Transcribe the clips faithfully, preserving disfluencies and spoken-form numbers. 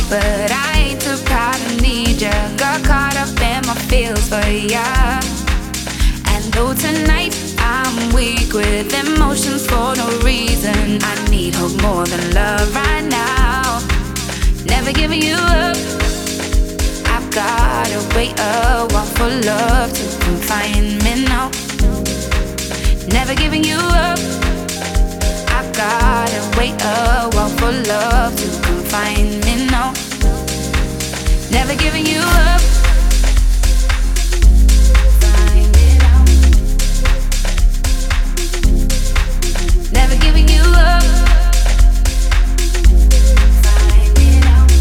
but I ain't too proud to need ya. Got caught up in my feels for ya. And though tonight I'm weak with emotions for no reason, I need hope more than love right now. Never giving you up. I've gotta wait a while for love to come find me now. Never giving you up. I've gotta wait a while for love to come find me now. Never giving you up. Find it out. Never giving you up. Find it out.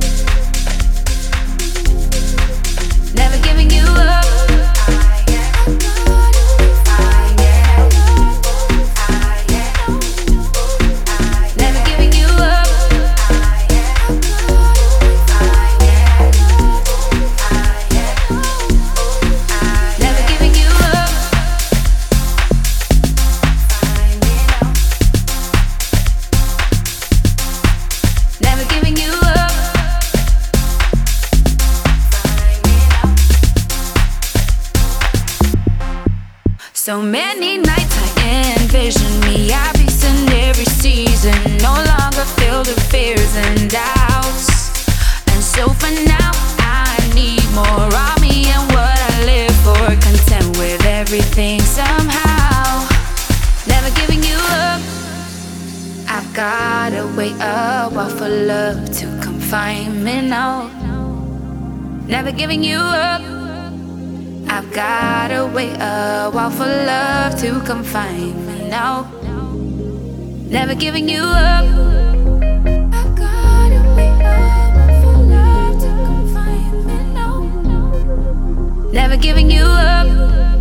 Never giving you up. So many nights I envision me at peace in every season, no longer filled with fears and doubts. And so for now I need more of me and what I live for, content with everything somehow. Never giving you up. I've gotta wait a while for love to come find me now. Never giving you up. I've gotta wait a while for love to come find me now. Never giving you up. I've gotta wait a while for love to come find me now. Never giving you up.